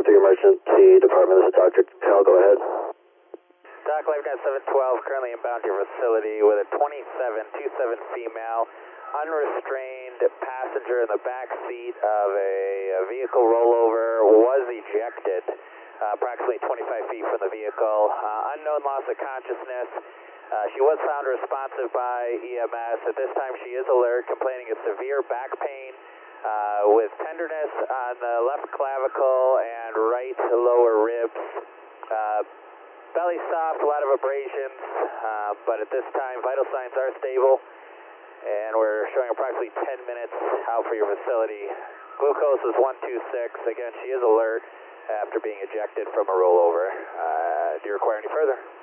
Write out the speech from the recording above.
713 Emergency Department. This is Dr. Cal. Go ahead. Doc, LifeNet 712, currently inbound to your facility with a 2727 female, unrestrained passenger in the back seat of a vehicle rollover, was ejected approximately 25 feet from the vehicle. Unknown loss of consciousness. She was found responsive by EMS. At this time, she is alert, complaining of severe back pain with tenderness on the left clavicle and right lower ribs. Belly soft, a lot of abrasions, but at this time, vital signs are stable, and we're showing approximately 10 minutes out for your facility. Glucose is 126. Again, she is alert after being ejected from a rollover. Do you require any further?